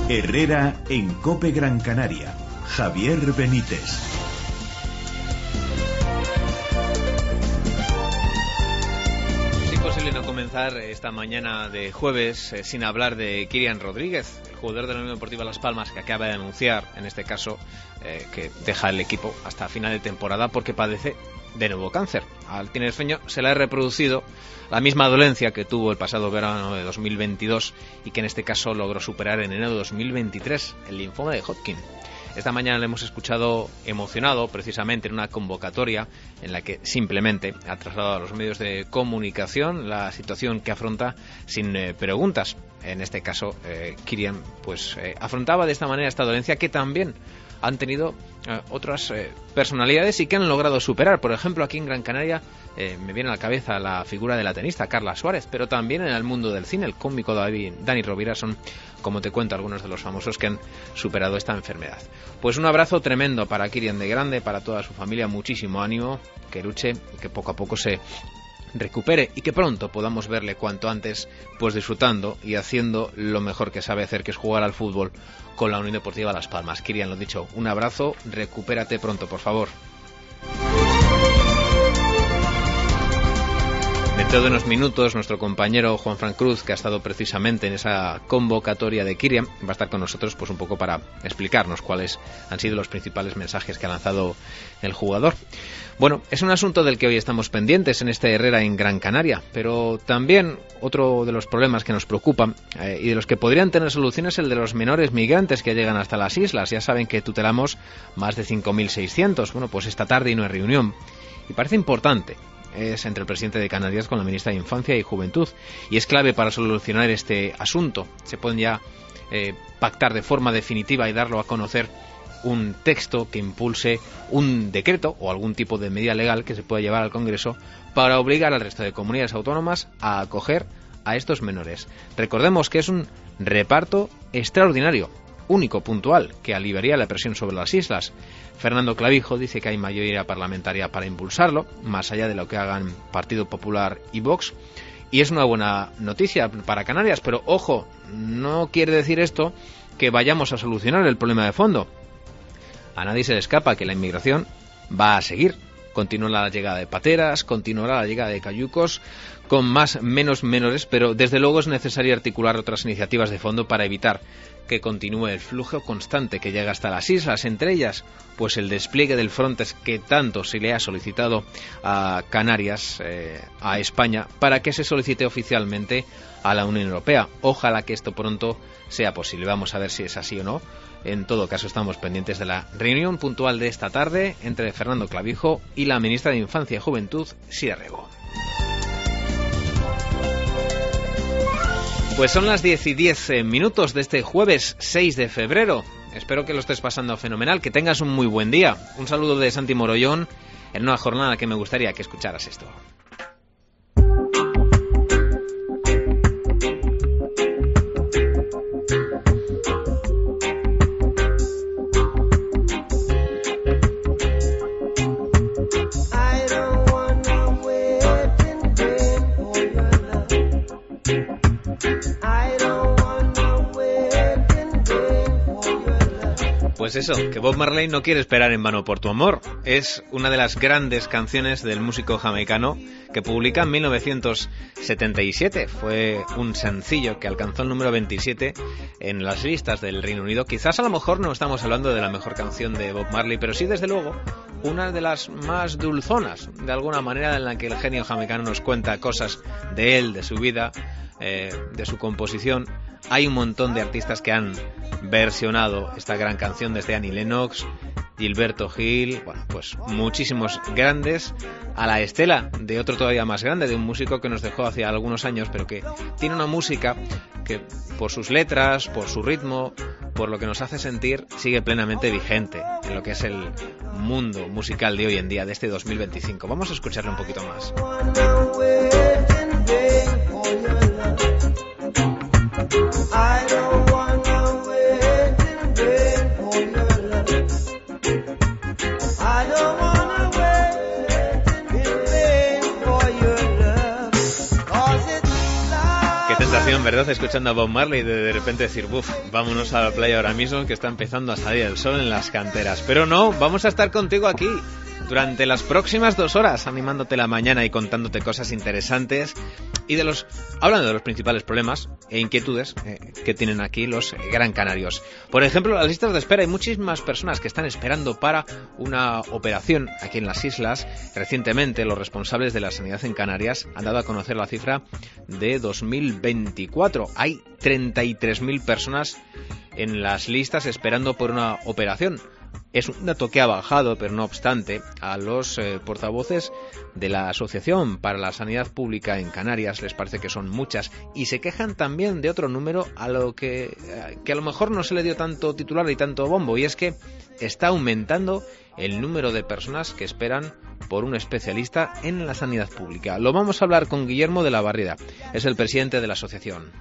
Herrera en COPE Gran Canaria. Javier Benítez. Es imposible no comenzar esta mañana de jueves sin hablar de Kylian Rodríguez, el jugador de la Unión Deportiva Las Palmas, que acaba de anunciar, en este caso, que deja el equipo hasta final de temporada porque padece de nuevo cáncer. Al tinerfeño se le ha reproducido la misma dolencia que tuvo el pasado verano de 2022 y que en este caso logró superar en enero de 2023, el linfoma de Hodgkin. Esta mañana le hemos escuchado emocionado precisamente en una convocatoria en la que simplemente ha trasladado a los medios de comunicación la situación que afronta sin preguntas. En este caso, Kylian afrontaba de esta manera esta dolencia que también han tenido otras personalidades y que han logrado superar. Por ejemplo, aquí en Gran Canaria me viene a la cabeza la figura de la tenista Carla Suárez, pero también en el mundo del cine, el cómico Dani Rovira son, como te cuento, algunos de los famosos que han superado esta enfermedad. Pues un abrazo tremendo para Kylian de grande, para toda su familia, muchísimo ánimo, que luche y que poco a poco se recupere y que pronto podamos verle cuanto antes pues disfrutando y haciendo lo mejor que sabe hacer, que es jugar al fútbol con la Unión Deportiva Las Palmas. Kylian, lo dicho, un abrazo, recupérate pronto, por favor. Dentro de unos minutos, nuestro compañero Juanfran Cruz, que ha estado precisamente en esa convocatoria de Kylian, va a estar con nosotros pues un poco para explicarnos cuáles han sido los principales mensajes que ha lanzado el jugador. Bueno, es un asunto del que hoy estamos pendientes en este Herrera en Gran Canaria, pero también otro de los problemas que nos preocupan y de los que podrían tener solución es el de los menores migrantes que llegan hasta las islas. Ya saben que tutelamos más de 5.600. Bueno, pues esta tarde hay una reunión y parece importante. Es entre el presidente de Canarias con la ministra de Infancia y Juventud y es clave para solucionar este asunto. Se pueden ya pactar de forma definitiva y darlo a conocer un texto que impulse un decreto o algún tipo de medida legal que se pueda llevar al Congreso para obligar al resto de comunidades autónomas a acoger a estos menores. Recordemos que es un reparto extraordinario, único, puntual, que aliviaría la presión sobre las islas. Fernando Clavijo dice que hay mayoría parlamentaria para impulsarlo, más allá de lo que hagan Partido Popular y Vox, y es una buena noticia para Canarias, pero ojo, no quiere decir esto que vayamos a solucionar el problema de fondo. A nadie se le escapa que la inmigración va a seguir. Continuará la llegada de pateras, continuará la llegada de cayucos, con menos menores, pero desde luego es necesario articular otras iniciativas de fondo para evitar que continúe el flujo constante que llega hasta las islas, entre ellas pues el despliegue del Frontex que tanto se le ha solicitado a Canarias, a España, para que se solicite oficialmente a la Unión Europea. Ojalá que esto pronto sea posible. Vamos a ver si es así o no. En todo caso, estamos pendientes de la reunión puntual de esta tarde entre Fernando Clavijo y la ministra de Infancia y Juventud, Sira Rego. Pues son las 10:10 de este jueves 6 de febrero. Espero que lo estés pasando fenomenal, que tengas un muy buen día. Un saludo de Santi Morollón en una jornada que me gustaría que escucharas esto. Pues eso, que Bob Marley no quiere esperar en vano por tu amor. Es una de las grandes canciones del músico jamaicano que publica en 1977. Fue un sencillo que alcanzó el número 27 en las listas del Reino Unido. Quizás a lo mejor no estamos hablando de la mejor canción de Bob Marley, pero sí desde luego una de las más dulzonas, de alguna manera, en la que el genio jamaicano nos cuenta cosas de él, de su vida, de su composición. Hay un montón de artistas que han versionado esta gran canción, desde Annie Lennox, Gilberto Gil, bueno, pues muchísimos grandes, a la estela de otro todavía más grande, de un músico que nos dejó hace algunos años, pero que tiene una música que por sus letras, por su ritmo, por lo que nos hace sentir, sigue plenamente vigente en lo que es el mundo musical de hoy en día, de este 2025. Vamos a escucharlo un poquito más. verdad, escuchando a Bob Marley, de repente decir, vámonos a la playa ahora mismo, que está empezando a salir el sol en las canteras. Pero no, vamos a estar contigo aquí durante las próximas 2 horas, animándote la mañana y contándote cosas interesantes y hablando de los principales problemas e inquietudes que tienen aquí los Gran Canarios. Por ejemplo, las listas de espera. Hay muchísimas personas que están esperando para una operación aquí en las islas. Recientemente, los responsables de la sanidad en Canarias han dado a conocer la cifra de 2024. Hay 33.000 personas en las listas esperando por una operación. Es un dato que ha bajado, pero no obstante, a los portavoces de la Asociación para la Sanidad Pública en Canarias les parece que son muchas y se quejan también de otro número a lo que a lo mejor no se le dio tanto titular y tanto bombo, y es que está aumentando el número de personas que esperan por un especialista en la sanidad pública. Lo vamos a hablar con Guillermo de la Barrida, es el presidente de la asociación.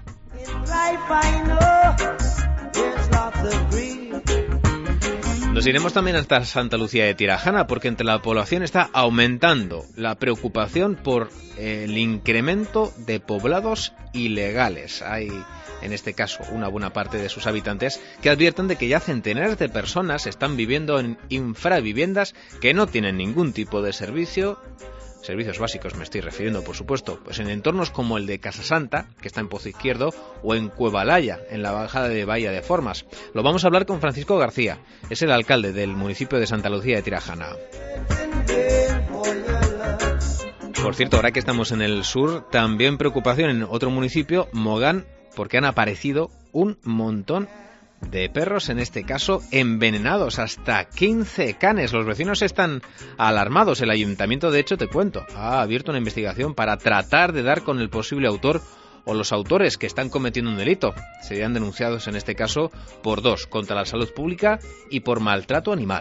Nos iremos también hasta Santa Lucía de Tirajana, porque entre la población está aumentando la preocupación por el incremento de poblados ilegales. Hay, en este caso, una buena parte de sus habitantes que advierten de que ya centenares de personas están viviendo en infraviviendas que no tienen ningún tipo de servicios básicos me estoy refiriendo, por supuesto, pues en entornos como el de Casasanta, que está en Pozo Izquierdo, o en Cuevalaya, en la bajada de Bahía de Formas. Lo vamos a hablar con Francisco García, es el alcalde del municipio de Santa Lucía de Tirajana. Por cierto, ahora que estamos en el sur, también preocupación en otro municipio, Mogán, porque han aparecido un montón de perros, en este caso envenenados, hasta 15 canes. Los vecinos están alarmados. El ayuntamiento, de hecho, te cuento, ha abierto una investigación para tratar de dar con el posible autor o los autores que están cometiendo un delito. Serían denunciados, en este caso, por 2, contra la salud pública y por maltrato animal.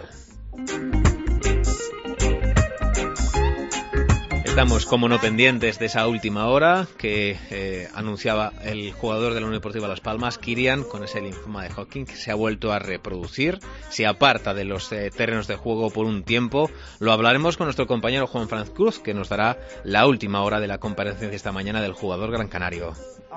Estamos, como no, pendientes de esa última hora que anunciaba el jugador de la Unión Deportiva Las Palmas, Kirian, con ese linfoma de Hodgkin que se ha vuelto a reproducir. Se aparta de los terrenos de juego por un tiempo. Lo hablaremos con nuestro compañero Juan Cruz, que nos dará la última hora de la comparecencia esta mañana del jugador gran canario.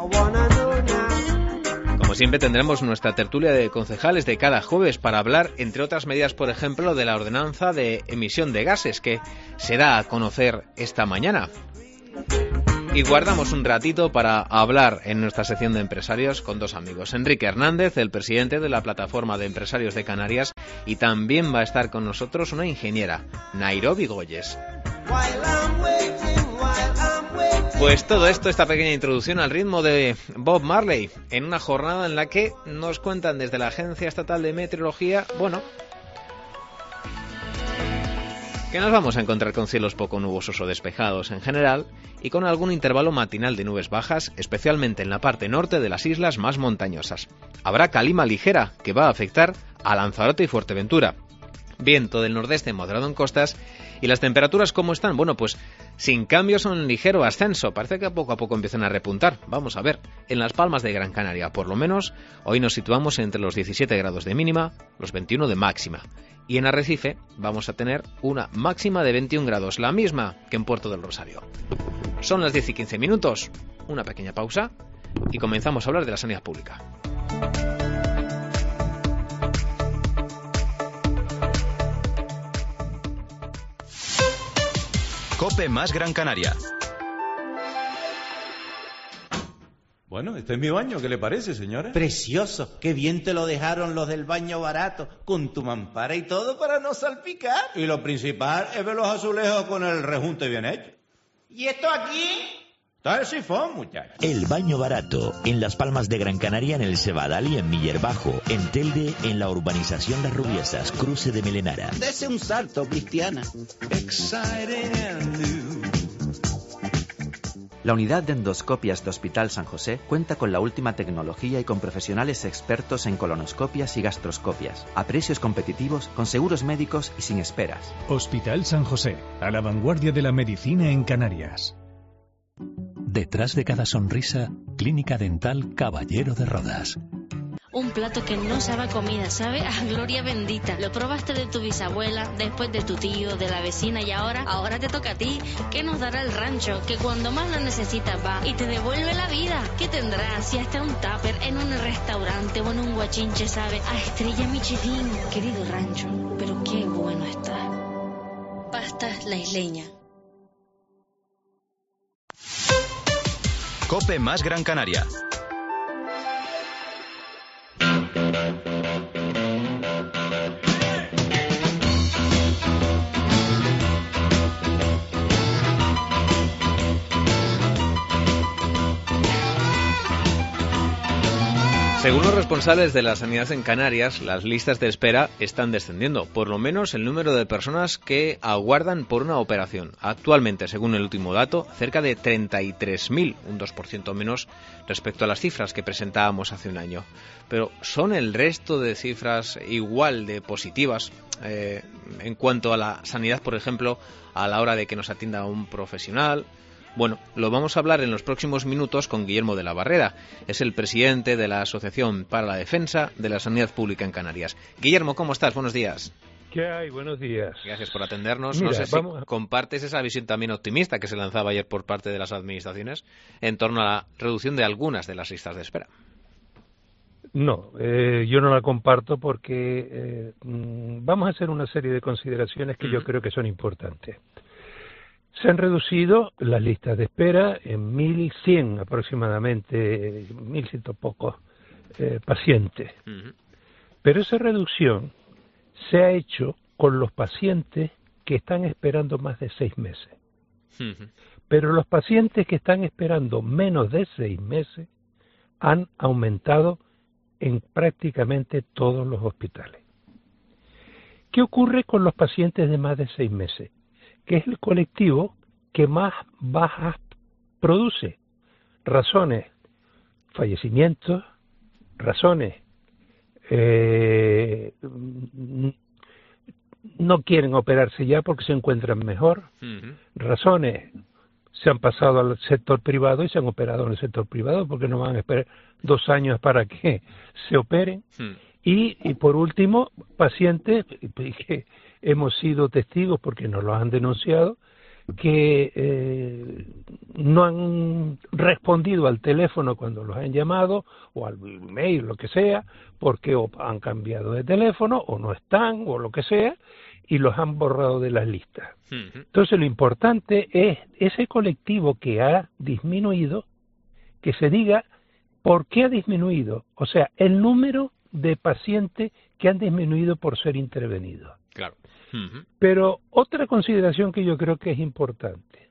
Como siempre, tendremos nuestra tertulia de concejales de cada jueves para hablar, entre otras medidas, por ejemplo, de la ordenanza de emisión de gases que se da a conocer esta mañana. Y guardamos un ratito para hablar en nuestra sección de empresarios con 2 amigos. Enrique Hernández, el presidente de la Plataforma de Empresarios de Canarias, y también va a estar con nosotros una ingeniera, Nairobi Goyes. Pues todo esto, esta pequeña introducción al ritmo de Bob Marley, en una jornada en la que nos cuentan desde la Agencia Estatal de Meteorología, que nos vamos a encontrar con cielos poco nubosos o despejados en general y con algún intervalo matinal de nubes bajas, especialmente en la parte norte de las islas más montañosas. Habrá calima ligera que va a afectar a Lanzarote y Fuerteventura. Viento del nordeste moderado en costas. ¿Y las temperaturas cómo están? Bueno, pues sin cambios o en ligero ascenso. Parece que poco a poco empiezan a repuntar. Vamos a ver. En Las Palmas de Gran Canaria, por lo menos, hoy nos situamos entre los 17 grados de mínima, los 21 de máxima. Y en Arrecife vamos a tener una máxima de 21 grados, la misma que en Puerto del Rosario. Son las 10 y 15 minutos. Una pequeña pausa y comenzamos a hablar de la sanidad pública. COPE más Gran Canaria. Bueno, este es mi baño, ¿qué le parece, señora? Precioso, qué bien te lo dejaron los del baño barato, con tu mampara y todo para no salpicar. Y lo principal es ver los azulejos con el rejunte bien hecho. ¿Y esto aquí? Está el sifón, muchacho. El baño barato, en Las Palmas de Gran Canaria, en el Cebadal y en Miller Bajo, en Telde, en la urbanización Las Rubiesas, cruce de Melenara. Dese un salto, Cristiana. La unidad de endoscopias de Hospital San José cuenta con la última tecnología y con profesionales expertos en colonoscopias y gastroscopias, a precios competitivos, con seguros médicos y sin esperas. Hospital San José, a la vanguardia de la medicina en Canarias. Detrás de cada sonrisa, Clínica Dental Caballero de Rodas. Un plato que no sabe a comida, sabe a gloria bendita. Lo probaste de tu bisabuela, después de tu tío, de la vecina y ahora te toca a ti. ¿Qué nos dará el rancho? Que cuando más lo necesitas va y te devuelve la vida. ¿Qué tendrás si hasta un tupper en un restaurante o en un guachinche sabe a estrella Michelin? Querido rancho, pero qué bueno está. Pastas La Isleña. COPE más Gran Canaria. Según los responsables de la sanidad en Canarias, las listas de espera están descendiendo, por lo menos el número de personas que aguardan por una operación. Actualmente, según el último dato, cerca de 33.000, un 2% menos respecto a las cifras que presentábamos hace un año. Pero ¿son el resto de cifras igual de positivas en cuanto a la sanidad, por ejemplo, a la hora de que nos atienda un profesional? Bueno, lo vamos a hablar en los próximos minutos con Guillermo de la Barrera. Es el presidente de la Asociación para la Defensa de la Sanidad Pública en Canarias. Guillermo, ¿cómo estás? Buenos días. ¿Qué hay? Buenos días. Gracias por atendernos. Mira, no sé si compartes esa visión también optimista que se lanzaba ayer por parte de las administraciones en torno a la reducción de algunas de las listas de espera. No, yo no la comparto porque vamos a hacer una serie de consideraciones que yo creo que son importantes. Se han reducido las listas de espera en 1.100 aproximadamente, 1.100 pocos pacientes. Pero esa reducción se ha hecho con los pacientes que están esperando más de 6 meses. Pero los pacientes que están esperando menos de 6 meses han aumentado en prácticamente todos los hospitales. ¿Qué ocurre con los pacientes de más de 6 meses? Que es el colectivo que más bajas produce. Razones, fallecimientos, razones, no quieren operarse ya porque se encuentran mejor, razones, se han pasado al sector privado y se han operado en el sector privado porque no van a esperar 2 años para que se operen. Y por último, pacientes que hemos sido testigos porque nos lo han denunciado, que no han respondido al teléfono cuando los han llamado o al mail, lo que sea, porque o han cambiado de teléfono o no están o lo que sea, y los han borrado de las listas. Entonces lo importante es ese colectivo que ha disminuido, que se diga por qué ha disminuido, o sea, el número de pacientes que han disminuido por ser intervenidos. Claro. Pero otra consideración que yo creo que es importante.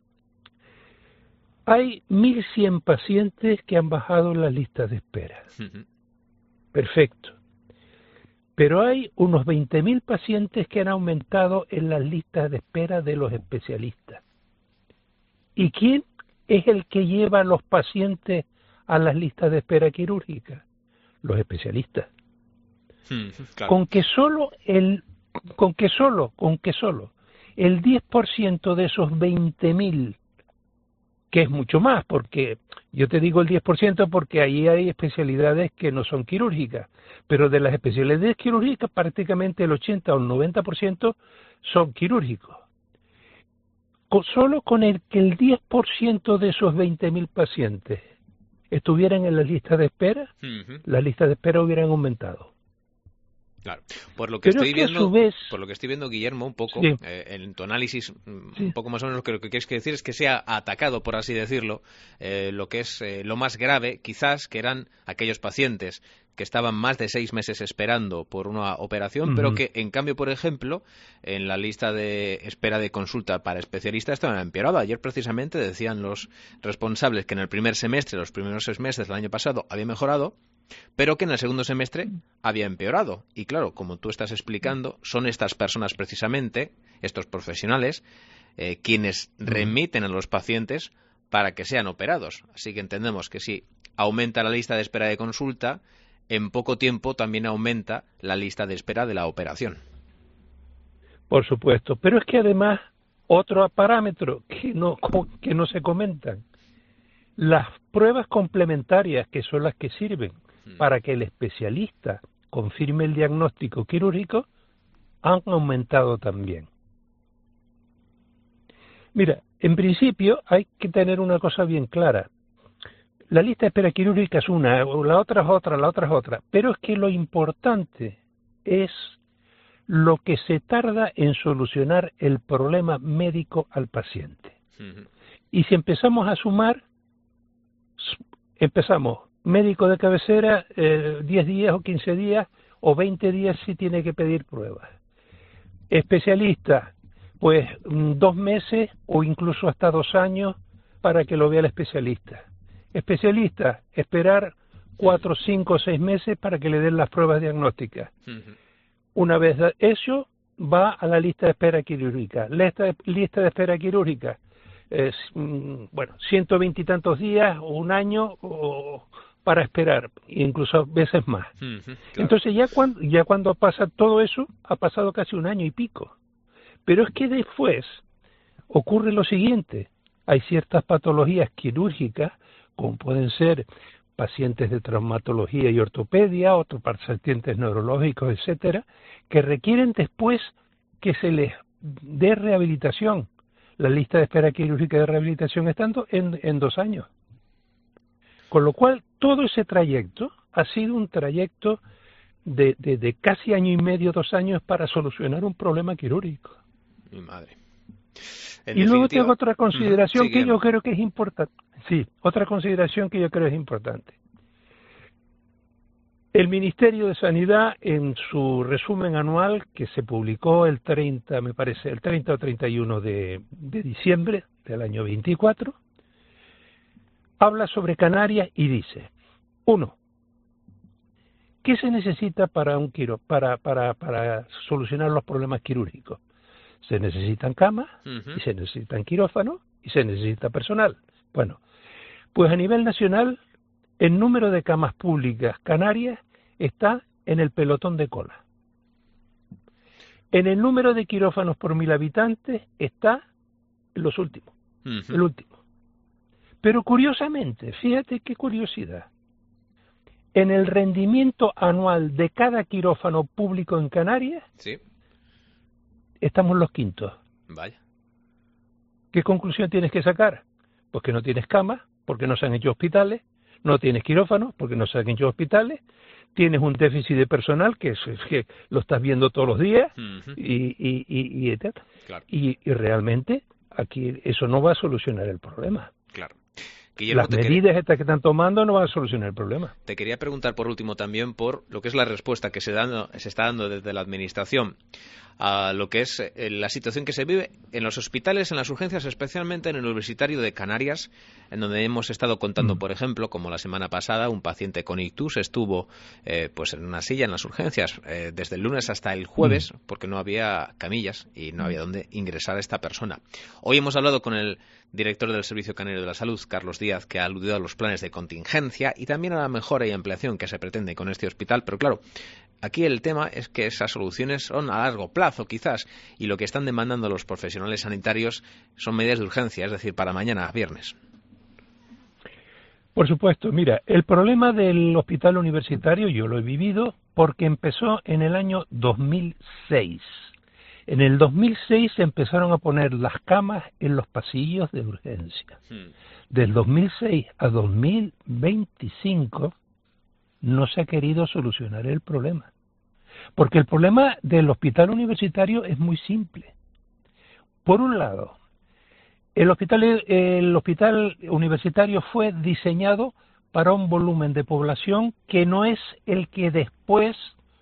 Hay 1.100 pacientes que han bajado las listas de espera. Perfecto. Pero hay unos 20.000 pacientes que han aumentado en las listas de espera de los especialistas. ¿Y quién es el que lleva a los pacientes a las listas de espera quirúrgicas? Los especialistas. Claro. Con que solo el 10% de esos 20.000, que es mucho más, porque yo te digo el 10% porque ahí hay especialidades que no son quirúrgicas, pero de las especialidades quirúrgicas prácticamente el 80 o el 90% son quirúrgicos. Solo con el que el 10% de esos 20.000 pacientes estuvieran en la lista de espera, las listas de espera hubieran aumentado. Claro, por lo que estoy viendo, vez... por lo que estoy viendo, Guillermo, un poco, sí. En tu análisis, un poco más o menos lo que quieres decir es que se ha atacado, por así decirlo, lo que es lo más grave, quizás, que eran aquellos pacientes que estaban más de 6 meses esperando por una operación, pero que, en cambio, por ejemplo, en la lista de espera de consulta para especialistas estaban empeorado. Ayer, precisamente, decían los responsables que en el primer semestre, los primeros 6 meses del año pasado, había mejorado, pero que en el segundo semestre había empeorado. Y claro, como tú estás explicando, son estas personas precisamente, estos profesionales, quienes remiten a los pacientes para que sean operados. Así que entendemos que si aumenta la lista de espera de consulta, en poco tiempo también aumenta la lista de espera de la operación. Por supuesto, pero es que además otro parámetro que no se comentan, las pruebas complementarias, que son las que sirven para que el especialista confirme el diagnóstico quirúrgico, han aumentado también. Mira, en principio hay que tener una cosa bien clara. La lista de espera quirúrgica es una, la otra es otra, la otra es otra. Pero es que lo importante es lo que se tarda en solucionar el problema médico al paciente. Y si empezamos a sumar, empezamos médico de cabecera, 10 días o 15 días o 20 días si tiene que pedir pruebas. Especialista, pues 2 meses o incluso hasta 2 años para que lo vea el especialista. Especialista, esperar 4, 5, 6 meses para que le den las pruebas diagnósticas. Una vez eso, va a la lista de espera quirúrgica. La lista de espera quirúrgica es, 120 y tantos días o 1 año para esperar, incluso a veces más. Claro. Entonces ya cuando pasa todo eso, ha pasado casi 1 año y pico. Pero es que después ocurre lo siguiente: hay ciertas patologías quirúrgicas, como pueden ser pacientes de traumatología y ortopedia, otros pacientes neurológicos, etcétera, que requieren después que se les dé rehabilitación. La lista de espera quirúrgica de rehabilitación estando en 2 años. Con lo cual, todo ese trayecto ha sido un trayecto de casi 1 año y medio, 2 años para solucionar un problema quirúrgico. Mi madre. Y luego tengo otra consideración que yo creo que es importante. Sí, otra consideración que yo creo es importante. El Ministerio de Sanidad, en su resumen anual, que se publicó el 30, me parece, el 30 o 31 de diciembre del año 24, habla sobre Canarias y dice: 1. ¿Qué se necesita para solucionar los problemas quirúrgicos? Se necesitan camas, y se necesitan quirófanos, y se necesita personal. Bueno, pues a nivel nacional, el número de camas públicas canarias está en el pelotón de cola. En el número de quirófanos por 1000 habitantes está en los últimos, el último. Pero curiosamente, fíjate qué curiosidad, en el rendimiento anual de cada quirófano público en Canarias, sí, estamos los quintos. Vaya. ¿Qué conclusión tienes que sacar? Pues que no tienes camas, porque no se han hecho hospitales, no tienes quirófanos, porque no se han hecho hospitales, tienes un déficit de personal que lo estás viendo todos los días, y etc. Claro. Y realmente aquí eso no va a solucionar el problema. Claro. Guillermo, las medidas estas que están tomando no van a solucionar el problema. Te quería preguntar por último también por lo que es la respuesta que se está dando desde la Administración a lo que es la situación que se vive en los hospitales, en las urgencias, especialmente en el Universitario de Canarias, en donde hemos estado contando, por ejemplo, como la semana pasada, un paciente con ictus estuvo pues en una silla en las urgencias desde el lunes hasta el jueves, porque no había camillas y no había dónde ingresar a esta persona. Hoy hemos hablado con el director del Servicio Canario de la Salud, Carlos Díaz, que ha aludido a los planes de contingencia y también a la mejora y ampliación que se pretende con este hospital, pero claro, aquí el tema es que esas soluciones son a largo plazo, quizás, y lo que están demandando los profesionales sanitarios son medidas de urgencia, es decir, para mañana, viernes. Por supuesto, mira, el problema del hospital universitario yo lo he vivido porque empezó en el año 2006. En el 2006 se empezaron a poner las camas en los pasillos de urgencia. Del 2006 a 2025 no se ha querido solucionar el problema. Porque el problema del hospital universitario es muy simple. Por un lado, el hospital universitario fue diseñado para un volumen de población que no es el que después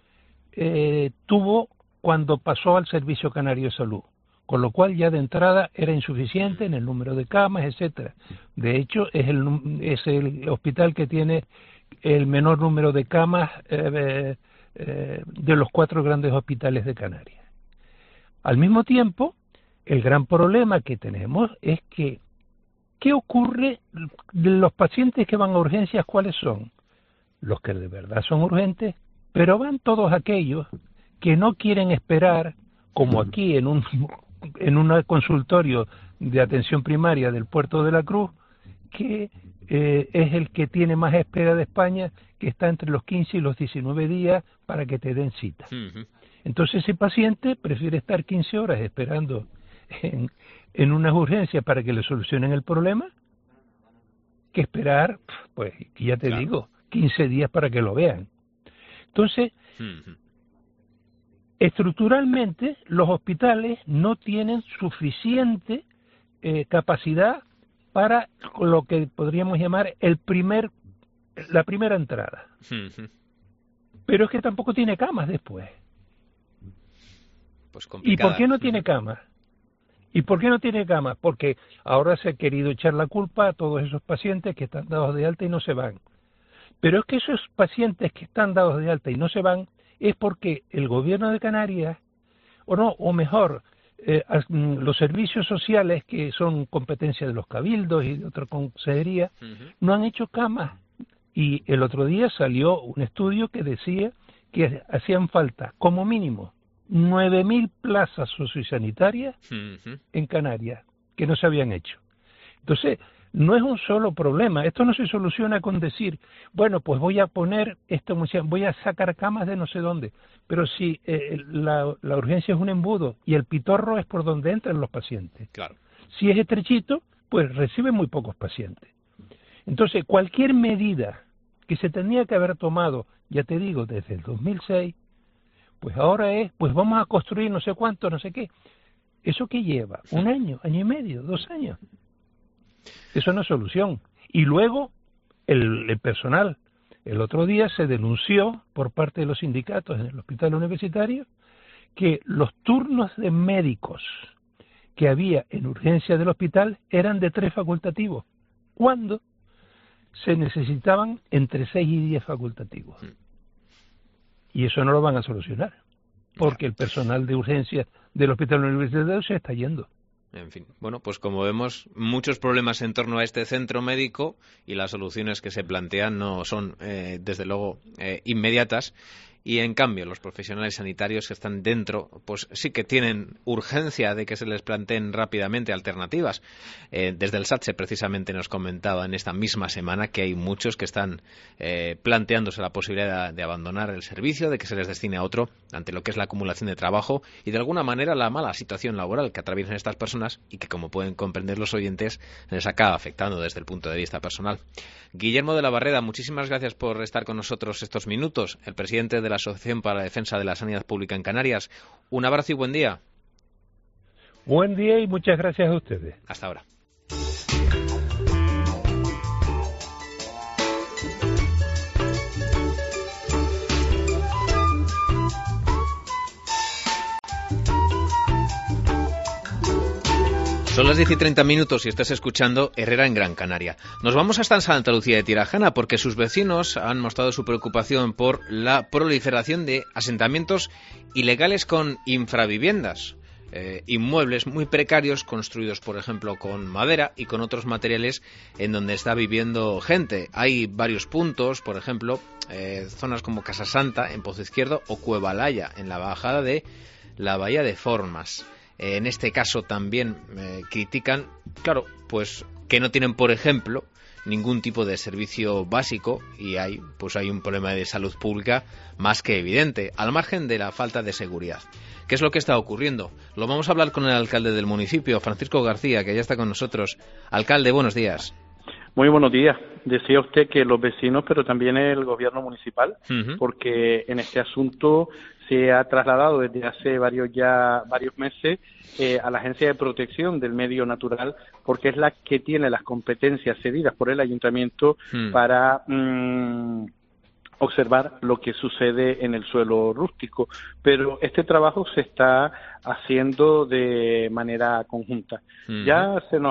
tuvo cuando pasó al Servicio Canario de Salud, con lo cual ya de entrada era insuficiente en el número de camas, etcétera. De hecho, es el hospital que tiene el menor número de camas de los 4 grandes hospitales de Canarias. Al mismo tiempo, el gran problema que tenemos es que ¿qué ocurre de los pacientes que van a urgencias? ¿Cuáles son? Los que de verdad son urgentes, pero van todos aquellos que no quieren esperar, como aquí en un consultorio de atención primaria del Puerto de la Cruz, que es el que tiene más espera de España, que está entre los 15 y los 19 días para que te den cita. Entonces ese paciente prefiere estar 15 horas esperando en unas urgencias para que le solucionen el problema que esperar, pues ya te digo, 15 días para que lo vean. Entonces, estructuralmente los hospitales no tienen suficiente capacidad para lo que podríamos llamar la primera entrada. Pero es que tampoco tiene camas después. Pues ¿Y por qué no tiene camas? ¿Y por qué no tiene camas? Porque ahora se ha querido echar la culpa a todos esos pacientes que están dados de alta y no se van. Pero es que esos pacientes que están dados de alta y no se van es porque el gobierno de Canarias, o mejor, los servicios sociales, que son competencia de los cabildos y de otra consejería, no han hecho camas. Y el otro día salió un estudio que decía que hacían falta, como mínimo, 9.000 plazas sociosanitarias en Canarias, que no se habían hecho. Entonces, no es un solo problema. Esto no se soluciona con decir, bueno, pues voy a poner esto, voy a sacar camas de no sé dónde. Pero si la urgencia es un embudo y el pitorro es por donde entran los pacientes. Claro. Si es estrechito, pues recibe muy pocos pacientes. Entonces, cualquier medida que se tenía que haber tomado, ya te digo, desde el 2006, pues ahora pues vamos a construir no sé cuánto, no sé qué. ¿Eso qué lleva? ¿Un año, año y medio, 2 años? Eso no es solución. Y luego, el personal. El otro día se denunció por parte de los sindicatos en el hospital universitario que los turnos de médicos que había en urgencia del hospital eran de 3 facultativos, cuando se necesitaban entre 6 y 10 facultativos. Y eso no lo van a solucionar, porque el personal de urgencia del hospital universitario se está yendo. En fin, bueno, pues como vemos, muchos problemas en torno a este centro médico y las soluciones que se plantean no son, desde luego, inmediatas. Y en cambio, los profesionales sanitarios que están dentro, pues sí que tienen urgencia de que se les planteen rápidamente alternativas. Desde el SATSE precisamente nos comentaba en esta misma semana que hay muchos que están planteándose la posibilidad de abandonar el servicio, de que se les destine a otro, ante lo que es la acumulación de trabajo y de alguna manera la mala situación laboral que atraviesan estas personas y que, como pueden comprender los oyentes, les acaba afectando desde el punto de vista personal. Guillermo de la Barreda, muchísimas gracias por estar con nosotros estos minutos. El presidente de la Asociación para la Defensa de la Sanidad Pública en Canarias. Un abrazo y buen día. Buen día y muchas gracias a ustedes. Hasta ahora. Son las 10:30 y estás escuchando Herrera en Gran Canaria. Nos vamos hasta Santa Lucía de Tirajana porque sus vecinos han mostrado su preocupación por la proliferación de asentamientos ilegales con infraviviendas. Inmuebles muy precarios construidos, por ejemplo, con madera y con otros materiales en donde está viviendo gente. Hay varios puntos, por ejemplo, zonas como Casa Santa en Pozo Izquierdo o Cuevalaya en la bajada de la Bahía de Formas. En este caso también critican, claro, pues que no tienen, por ejemplo, ningún tipo de servicio básico y hay un problema de salud pública más que evidente, al margen de la falta de seguridad. ¿Qué es lo que está ocurriendo? Lo vamos a hablar con el alcalde del municipio, Francisco García, que ya está con nosotros. Alcalde, buenos días. Muy buenos días. Decía usted que los vecinos, pero también el gobierno municipal, porque en este asunto se ha trasladado desde hace varios meses a la Agencia de Protección del Medio Natural, porque es la que tiene las competencias cedidas por el ayuntamiento para observar lo que sucede en el suelo rústico, pero este trabajo se está haciendo de manera conjunta. Ya nos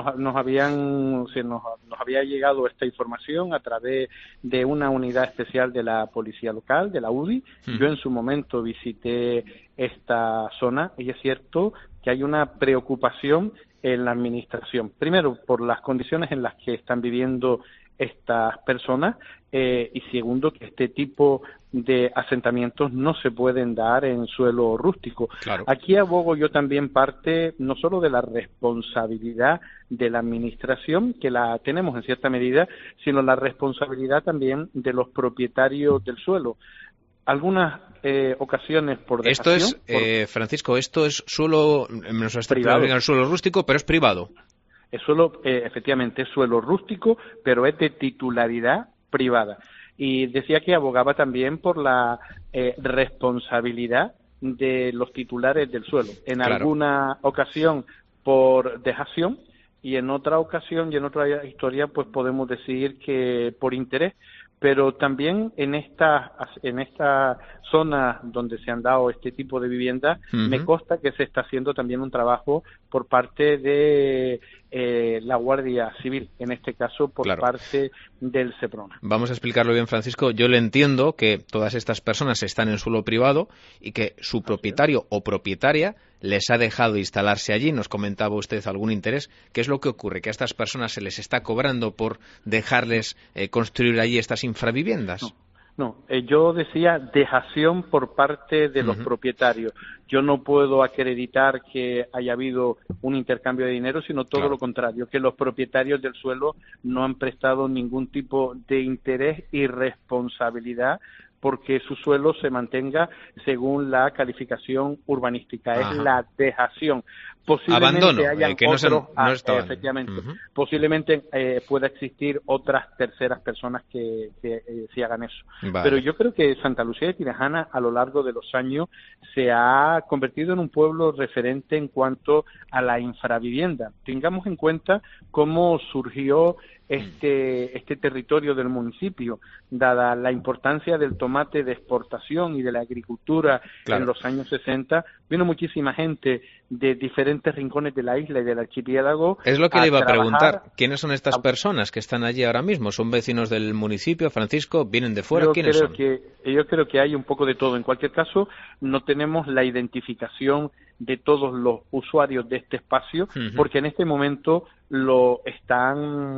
había llegado esta información a través de una unidad especial de la policía local, de la UDI. Yo en su momento visité esta zona y es cierto que hay una preocupación en la administración. Primero, por las condiciones en las que están viviendo estas personas, y segundo, que este tipo de asentamientos no se pueden dar en suelo rústico. Claro. Aquí abogo yo también parte no solo de la responsabilidad de la administración, que la tenemos en cierta medida, sino la responsabilidad también de los propietarios del suelo. Algunas ocasiones por dejación... Esto es, Francisco, esto es suelo, nos está privado, el suelo rústico, pero es privado. Es suelo, efectivamente, es suelo rústico, pero es de titularidad privada. Y decía que abogaba también por la responsabilidad de los titulares del suelo. En alguna ocasión por dejación, y en otra ocasión y en otra historia pues podemos decir que por interés. Pero también en esta zona donde se han dado este tipo de viviendas, me consta que se está haciendo también un trabajo por parte de la Guardia Civil, en este caso por parte del Seprona. Vamos a explicarlo bien, Francisco. Yo le entiendo que todas estas personas están en suelo privado y que su propietario o propietaria les ha dejado instalarse allí. Nos comentaba usted algún interés. ¿Qué es lo que ocurre? ¿Que a estas personas se les está cobrando por dejarles construir allí estas infraviviendas? No, yo decía dejación por parte de los propietarios. Yo no puedo acreditar que haya habido un intercambio de dinero, sino todo lo contrario, que los propietarios del suelo no han prestado ningún tipo de interés y responsabilidad porque su suelo se mantenga según la calificación urbanística. Es la dejación. Posiblemente abandono, hayan que otros, no estaban. efectivamente, posiblemente pueda existir otras terceras personas que sí hagan eso. Vale. Pero yo creo que Santa Lucía de Tirajana a lo largo de los años se ha convertido en un pueblo referente en cuanto a la infravivienda. Tengamos en cuenta cómo surgió este territorio del municipio, dada la importancia del tomate de exportación y de la agricultura en los años 60, vino muchísima gente de diferentes rincones de la isla y del archipiélago. Es lo que le iba a preguntar. ¿Quiénes son estas personas que están allí ahora mismo? ¿Son vecinos del municipio, Francisco? ¿Vienen de fuera? ¿Quiénes son? Yo creo que hay un poco de todo. En cualquier caso, no tenemos la identificación de todos los usuarios de este espacio, porque en este momento está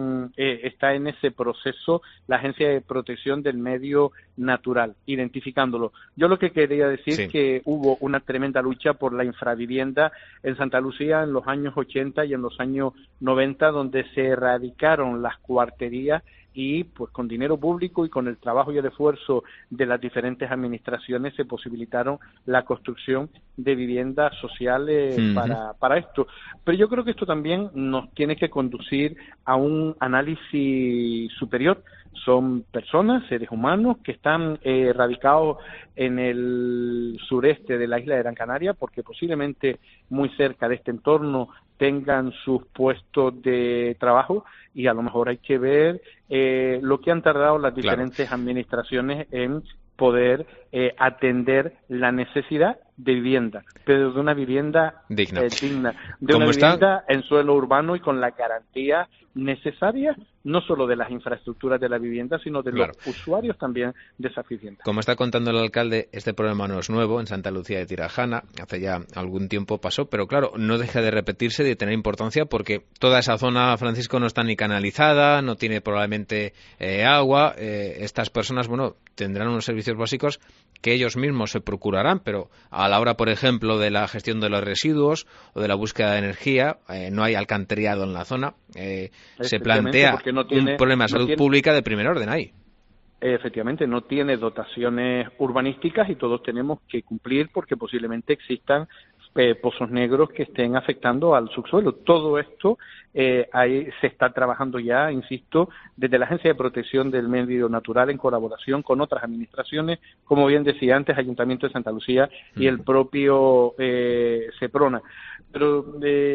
en ese proceso la Agencia de Protección del Medio Natural, identificándolo. Yo lo que quería decir es que hubo una tremenda lucha por la infravivienda en Santa Lucía en los años 80 y en los años 90, donde se erradicaron las cuarterías y pues con dinero público y con el trabajo y el esfuerzo de las diferentes administraciones se posibilitaron la construcción de viviendas sociales para esto. Pero yo creo que esto también nos tiene que conducir a un análisis superior. Son personas, seres humanos, que están radicados en el sureste de la isla de Gran Canaria, porque posiblemente muy cerca de este entorno tengan sus puestos de trabajo, y a lo mejor hay que ver lo que han tardado las diferentes administraciones en poder atender la necesidad de vivienda, pero de una vivienda digna, de una vivienda en suelo urbano y con la garantía necesaria, no solo de las infraestructuras de la vivienda, sino de los usuarios también de esas viviendas. Como está contando el alcalde, este problema no es nuevo en Santa Lucía de Tirajana, hace ya algún tiempo pasó, pero claro, no deja de repetirse, de tener importancia, porque toda esa zona, Francisco, no está ni canalizada, no tiene probablemente agua. Estas personas, bueno, tendrán unos servicios básicos que ellos mismos se procurarán, pero a la hora, por ejemplo, de la gestión de los residuos o de la búsqueda de energía, no hay alcantarillado en la zona. Se plantea un problema de salud pública de primer orden ahí. Efectivamente, no tiene dotaciones urbanísticas y todos tenemos que cumplir porque posiblemente existan pozos negros que estén afectando al subsuelo. Todo esto ahí se está trabajando ya, insisto, desde la Agencia de Protección del Medio Natural en colaboración con otras administraciones, como bien decía antes, Ayuntamiento de Santa Lucía y el propio Seprona. Pero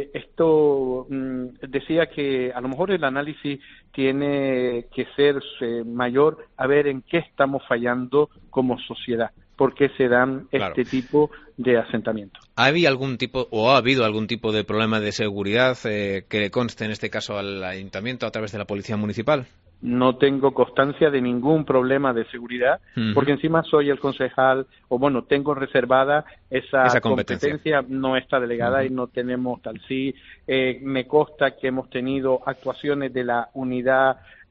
esto decía que a lo mejor el análisis tiene que ser mayor a ver en qué estamos fallando como sociedad. ¿Por qué se dan este tipo de asentamientos? ¿Ha habido algún tipo de problema de seguridad que le conste en este caso al ayuntamiento a través de la policía municipal? No tengo constancia de ningún problema de seguridad, porque encima soy el concejal, o bueno, tengo reservada esa competencia, no está delegada y no tenemos tal. Sí, me consta que hemos tenido actuaciones de la unidad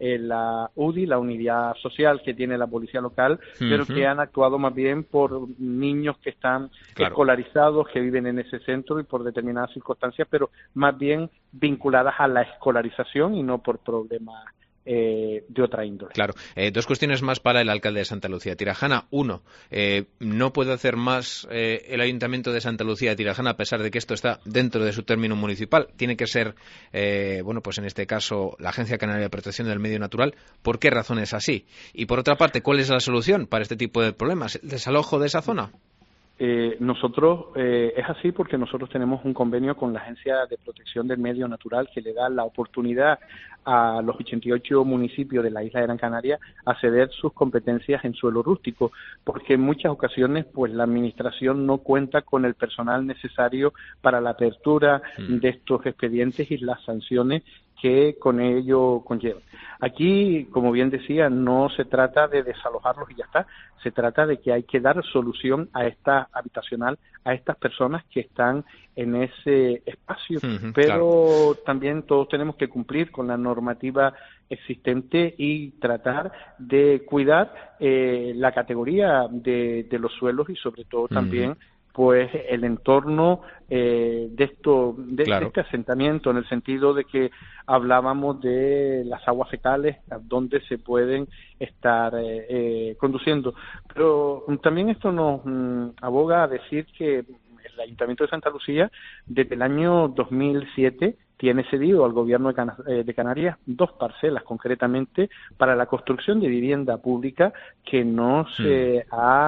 la UDI, la unidad social que tiene la policía local, pero que han actuado más bien por niños que están escolarizados, que viven en ese centro y por determinadas circunstancias, pero más bien vinculadas a la escolarización y no por problemas de otra índole. Claro. Dos cuestiones más para el alcalde de Santa Lucía de Tirajana. Uno, ¿no puede hacer más el Ayuntamiento de Santa Lucía de Tirajana a pesar de que esto está dentro de su término municipal? Tiene que ser, pues en este caso, la Agencia Canaria de Protección del Medio Natural. ¿Por qué razón es así? Y por otra parte, ¿cuál es la solución para este tipo de problemas? ¿El desalojo de esa zona? Nosotros, es así porque nosotros tenemos un convenio con la Agencia de Protección del Medio Natural que le da la oportunidad a los 88 municipios de la isla de Gran Canaria a ceder sus competencias en suelo rústico, porque en muchas ocasiones pues la administración no cuenta con el personal necesario para la apertura de estos expedientes y las sanciones que con ello conlleva. Aquí, como bien decía, no se trata de desalojarlos y ya está, se trata de que hay que dar solución a esta habitacional, a estas personas que están en ese espacio, pero también todos tenemos que cumplir con la normativa existente y tratar de cuidar la categoría de los suelos y sobre todo también pues el entorno de este asentamiento, en el sentido de que hablábamos de las aguas fecales donde se pueden estar conduciendo. Pero también esto nos aboga a decir que el Ayuntamiento de Santa Lucía, desde el año 2007, tiene cedido al Gobierno de Canarias 2 parcelas, concretamente, para la construcción de vivienda pública que no se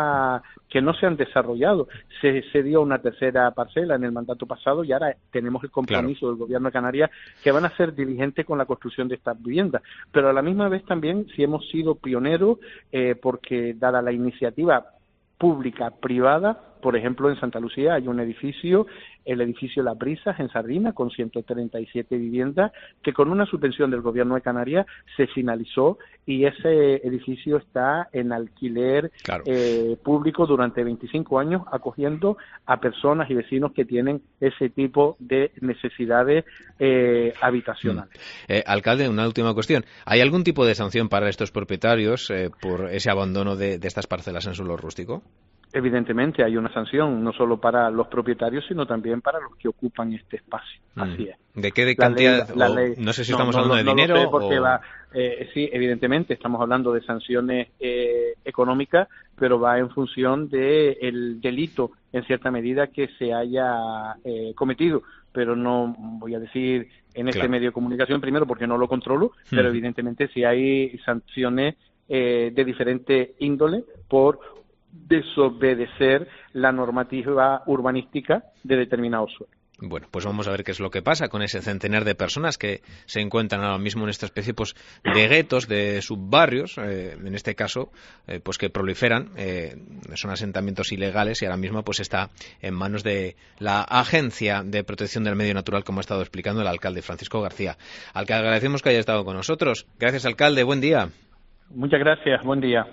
han desarrollado. Se cedió una tercera parcela en el mandato pasado y ahora tenemos el compromiso del Gobierno de Canarias que van a ser diligentes con la construcción de estas viviendas. Pero a la misma vez también sí hemos sido pioneros porque, dada la iniciativa pública-privada, por ejemplo, en Santa Lucía hay un edificio, el edificio Las Brisas, en Sardina, con 137 viviendas, que con una subvención del Gobierno de Canarias se finalizó y ese edificio está en alquiler público durante 25 años, acogiendo a personas y vecinos que tienen ese tipo de necesidades habitacionales. Alcalde, una última cuestión. ¿Hay algún tipo de sanción para estos propietarios por ese abandono de estas parcelas en suelo rústico? Evidentemente hay una sanción, no solo para los propietarios, sino también para los que ocupan este espacio. Así es. ¿De qué cantidad? No sé si estamos hablando de dinero. No lo sé porque sí, evidentemente estamos hablando de sanciones económicas, pero va en función del delito, en cierta medida, que se haya cometido. Pero no voy a decir en este medio de comunicación, primero porque no lo controlo, pero evidentemente sí hay sanciones de diferente índole por desobedecer la normativa urbanística de determinados suelos. Bueno, pues vamos a ver qué es lo que pasa con ese centenar de personas que se encuentran ahora mismo en esta especie de guetos, de subbarrios, en este caso, pues que proliferan, son asentamientos ilegales y ahora mismo pues está en manos de la Agencia de Protección del Medio Natural, como ha estado explicando el alcalde Francisco García. Al que agradecemos que haya estado con nosotros. Gracias, alcalde. Buen día. Muchas gracias. Buen día.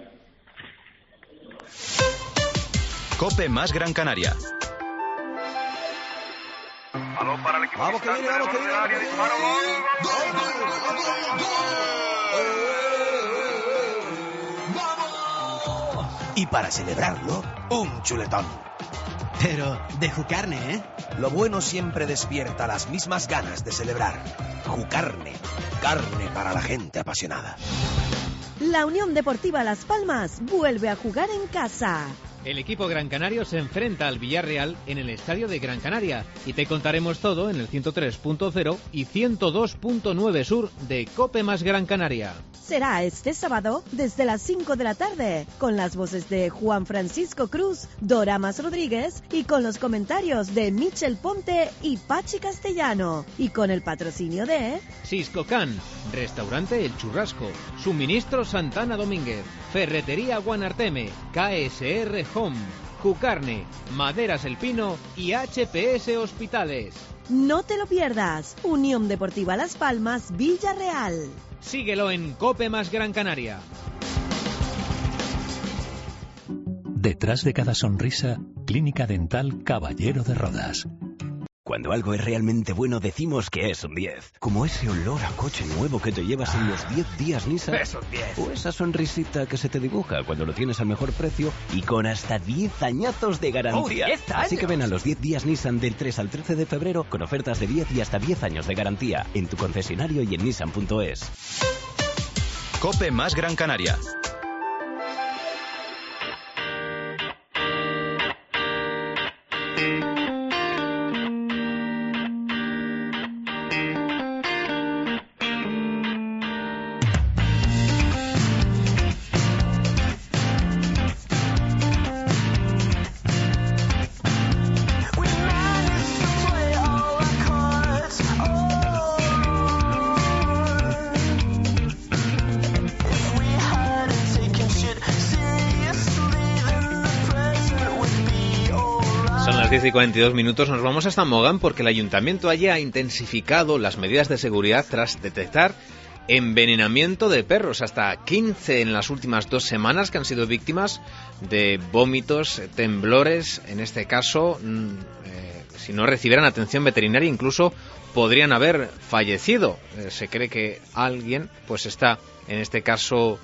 COPE más Gran Canaria. Balón para el equipo. Vamos que viene, vamos que viene. Disparo, gol. ¡Vamos! Y para celebrarlo, un chuletón. Pero de Jucarne, ¿eh? Lo bueno siempre despierta las mismas ganas de celebrar. Jucarne, carne para la gente apasionada. La Unión Deportiva Las Palmas vuelve a jugar en casa. El equipo gran canario se enfrenta al Villarreal en el estadio de Gran Canaria y te contaremos todo en el 103.0 y 102.9 sur de COPE más Gran Canaria. Será este sábado desde las 5 de la tarde con las voces de Juan Francisco Cruz, Doramas Rodríguez y con los comentarios de Michel Ponte y Pachi Castellano y con el patrocinio de Cisco Can, Restaurante El Churrasco, Suministro Santana Domínguez, Ferretería Guanarteme, KSR Home, Jucarne, Maderas El Pino y HPS Hospitales. No te lo pierdas. Unión Deportiva Las Palmas, Villarreal. Síguelo en COPE más Gran Canaria. Detrás de cada sonrisa, Clínica Dental Caballero de Rodas. Cuando algo es realmente bueno decimos que es un 10. Como ese olor a coche nuevo que te llevas en los 10 días Nissan. Es un 10. O esa sonrisita que se te dibuja cuando lo tienes al mejor precio y con hasta 10 añazos de garantía. 10 años. Así que ven a los 10 días Nissan del 3 al 13 de febrero con ofertas de 10 y hasta 10 años de garantía en tu concesionario y en Nissan.es. COPE más Gran Canaria. Son las 10 y 42 minutos, nos vamos hasta Mogán porque el ayuntamiento allí ha intensificado las medidas de seguridad tras detectar envenenamiento de perros. Hasta 15 en las últimas 2 semanas que han sido víctimas de vómitos, temblores. En este caso, si no recibieran atención veterinaria, incluso podrían haber fallecido. Se cree que alguien pues está, en este caso,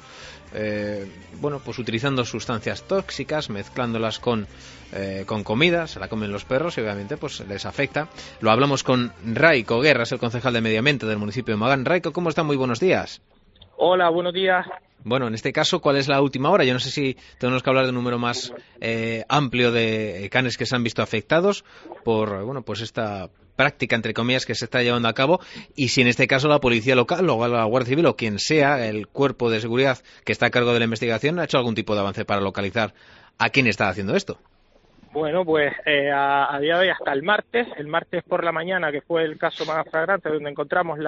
pues utilizando sustancias tóxicas, mezclándolas con comida, se la comen los perros y obviamente pues les afecta. Lo hablamos con Raico Guerra, es el concejal de Medio Ambiente del municipio de Mogán. Raico, ¿cómo está? Muy buenos días. Hola, buenos días. Bueno, en este caso, ¿cuál es la última hora? Yo no sé si tenemos que hablar de un número más amplio de canes que se han visto afectados por pues esta práctica, entre comillas, que se está llevando a cabo, y si en este caso la policía local o la Guardia Civil o quien sea, el cuerpo de seguridad que está a cargo de la investigación, ha hecho algún tipo de avance para localizar a quién está haciendo esto. Bueno, pues a día de hoy hasta el martes por la mañana, que fue el caso más flagrante, donde encontramos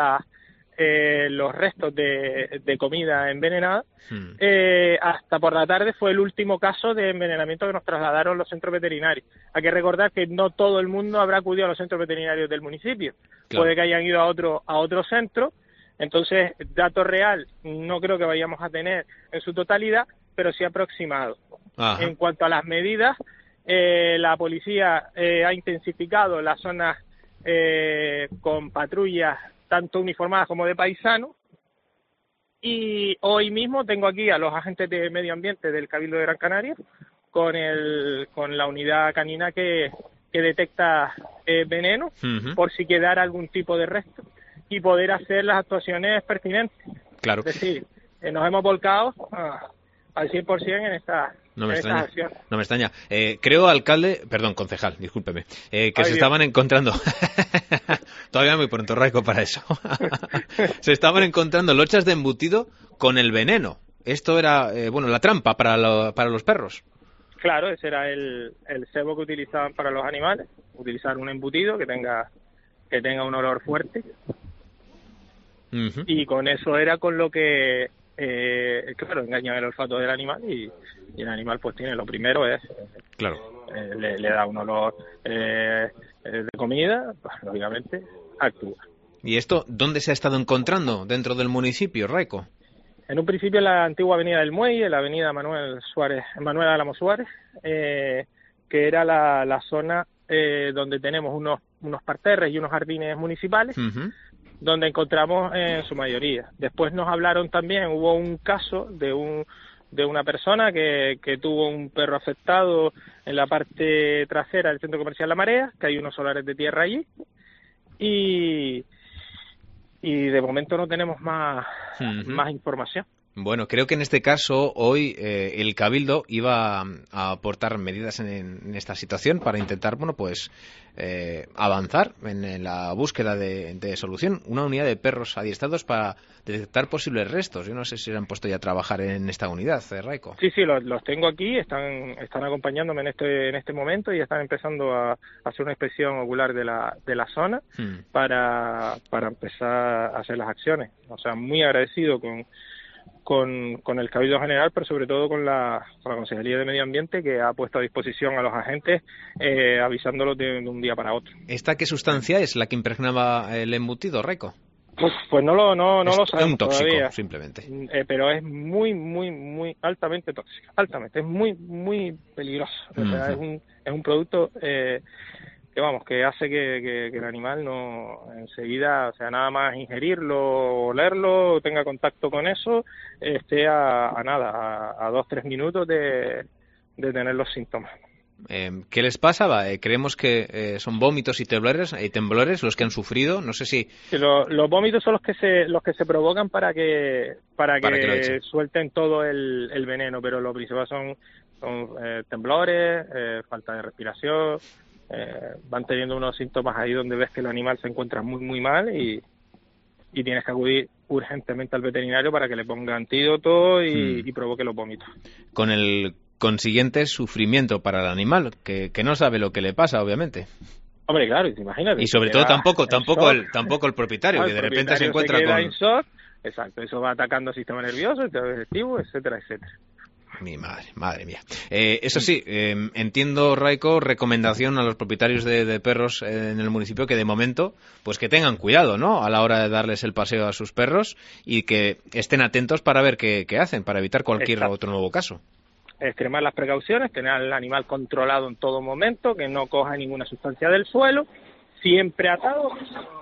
los restos de comida envenenada, hasta por la tarde fue el último caso de envenenamiento que nos trasladaron los centros veterinarios. Hay que recordar que no todo el mundo habrá acudido a los centros veterinarios del municipio. Claro. Puede que hayan ido a otro centro. Entonces, dato real no creo que vayamos a tener en su totalidad, pero sí aproximado. Ajá. En cuanto a las medidas, la policía ha intensificado las zonas con patrullas tanto uniformadas como de paisanos, y hoy mismo tengo aquí a los agentes de medio ambiente del Cabildo de Gran Canaria con la unidad canina que detecta veneno, por si quedara algún tipo de resto, y poder hacer las actuaciones pertinentes. Claro. Es decir, nos hemos volcado al 100% en esta. No me extraña. Concejal, discúlpeme, se estaban encontrando, todavía muy pronto, Raico, para eso, se estaban encontrando lochas de embutido con el veneno. Esto era, la trampa para los perros. Claro, ese era el cebo que utilizaban para los animales, utilizar un embutido que tenga un olor fuerte, y con eso era con lo que engañan el olfato del animal y el animal pues tiene, lo primero es, claro, le da un olor de comida, pues lógicamente actúa. ¿Y esto dónde se ha estado encontrando dentro del municipio, Raico? En un principio en la antigua avenida del Muelle, la avenida Manuel Álamo Suárez, que era la zona donde tenemos unos parterres y unos jardines municipales, donde encontramos en su mayoría. Después nos hablaron también, hubo un caso de una persona que tuvo un perro afectado en la parte trasera del centro comercial La Marea, que hay unos solares de tierra allí, y de momento no tenemos más información. Bueno, creo que en este caso hoy el Cabildo iba a aportar medidas en esta situación para intentar, avanzar en la búsqueda de solución. Una unidad de perros adiestrados para detectar posibles restos. Yo no sé si se han puesto ya a trabajar en esta unidad, Raico. Sí, los tengo aquí, están acompañándome en este momento y están empezando a hacer una inspección ocular de la zona para empezar a hacer las acciones. O sea, muy agradecido con el Cabildo General, pero sobre todo con la Consejería de Medio Ambiente, que ha puesto a disposición a los agentes avisándolos de un día para otro. ¿Esta qué sustancia es la que impregnaba el embutido, Raico? Pues no lo sabemos. Es un tóxico, todavía. simplemente. Pero es muy, muy, muy altamente tóxica. Altamente, es muy, muy peligroso. O sea, es un producto que hace que el animal no enseguida, o sea, nada más ingerirlo, olerlo, tenga contacto con eso, esté a 2-3 minutos de tener los síntomas. ¿Qué les pasa? Creemos que son vómitos y temblores los que han sufrido. No sé si los vómitos son los que se provocan para que suelten todo el veneno, pero lo principal son temblores, falta de respiración. Van teniendo unos síntomas ahí donde ves que el animal se encuentra muy muy mal y tienes que acudir urgentemente al veterinario para que le ponga antídoto y provoque los vómitos. Con el consiguiente sufrimiento para el animal, que no sabe lo que le pasa, obviamente. Hombre, claro, imagínate. Y sobre todo tampoco el propietario, que de repente se encuentra con... En shock. Exacto, eso va atacando el sistema nervioso, el sistema digestivo, etcétera, etcétera. Mi madre mía. Eso sí, entiendo, Raiko, recomendación a los propietarios de perros en el municipio que de momento, pues que tengan cuidado, ¿no? A la hora de darles el paseo a sus perros y que estén atentos para ver qué hacen, para evitar cualquier otro nuevo caso. Extremar las precauciones, tener al animal controlado en todo momento, que no coja ninguna sustancia del suelo, siempre atado,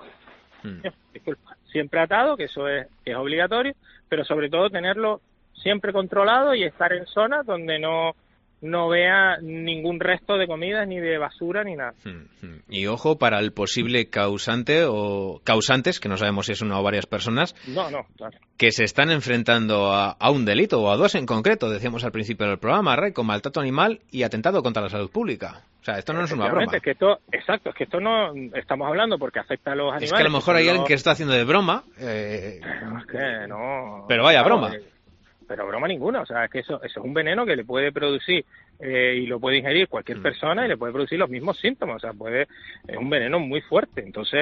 siempre atado, que eso es obligatorio, pero sobre todo tenerlo siempre controlado y estar en zonas donde no vea ningún resto de comida, ni de basura, ni nada. Y ojo para el posible causante o causantes, que no sabemos si es una o varias personas, claro, que se están enfrentando a un delito, o a dos en concreto, decíamos al principio del programa, Raiko, maltrato animal y atentado contra la salud pública. O sea, esto no es una broma. Es que esto no estamos hablando porque afecta a los animales. Es que a lo mejor hay alguien que está haciendo de broma. Pero vaya broma. Pero broma ninguna, o sea, es que eso es un veneno que le puede producir y lo puede ingerir cualquier persona y le puede producir los mismos síntomas, o sea, es un veneno muy fuerte. Entonces,